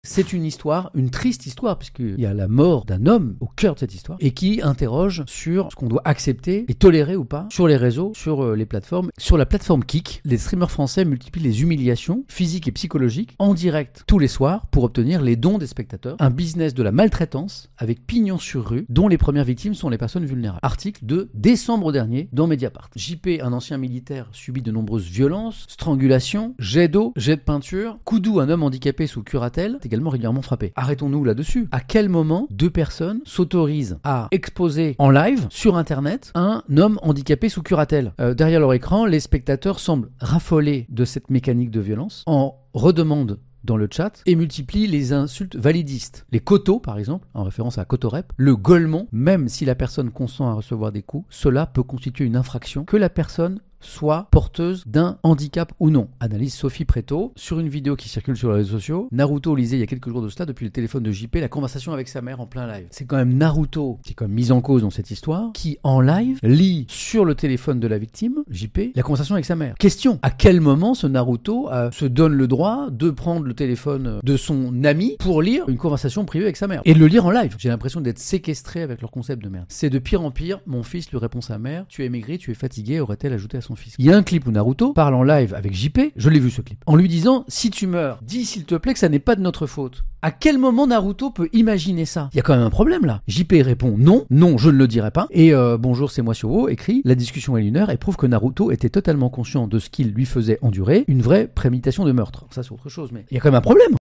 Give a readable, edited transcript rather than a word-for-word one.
C'est une histoire, une triste histoire, puisqu'il y a la mort d'un homme au cœur de cette histoire, et qui interroge sur ce qu'on doit accepter et tolérer ou pas sur les réseaux, sur les plateformes. Sur la plateforme Kik, les streamers français multiplient les humiliations physiques et psychologiques en direct tous les soirs pour obtenir les dons des spectateurs. Un business de la maltraitance avec pignon sur rue, dont les premières victimes sont les personnes vulnérables. Article de décembre dernier dans Mediapart. JP, un ancien militaire, subit de nombreuses violences, strangulations, jets d'eau, jets de peinture. Koudou, un homme handicapé sous curatelle, également régulièrement frappé. Arrêtons-nous là-dessus. À quel moment deux personnes s'autorisent à exposer en live sur internet un homme handicapé sous curatelle? Derrière leur écran, les spectateurs semblent raffolés de cette mécanique de violence, en redemandent dans le chat et multiplient les insultes validistes. Les cotos, par exemple, en référence à Cotorep, le golemon, même si la personne consent à recevoir des coups, cela peut constituer une infraction que la personne soit porteuse d'un handicap ou non. Analyse Sophie Préto sur une vidéo qui circule sur les réseaux sociaux. Naruto lisait il y a quelques jours de cela depuis le téléphone de JP la conversation avec sa mère en plein live. C'est quand même Naruto qui est quand même mis en cause dans cette histoire, qui en live lit sur le téléphone de la victime, JP, la conversation avec sa mère. Question, à quel moment ce Naruto se donne le droit de prendre le téléphone de son ami pour lire une conversation privée avec sa mère et de le lire en live? J'ai l'impression d'être séquestré avec leur concept de merde. C'est de pire en pire. Mon fils lui répond sa mère: tu es maigri, tu es fatigué, aurait-elle ajouté à son fils. Il y a un clip où Naruto parle en live avec JP, je l'ai vu ce clip, en lui disant: si tu meurs, dis s'il te plaît que ça n'est pas de notre faute. À quel moment Naruto peut imaginer ça? Il y a quand même un problème là. JP répond non, je ne le dirai pas. Et bonjour, c'est moi Siowo écrit: la discussion est lunaire et prouve que Naruto était totalement conscient de ce qu'il lui faisait endurer, une vraie préméditation de meurtre. Ça c'est autre chose, mais il y a quand même un problème.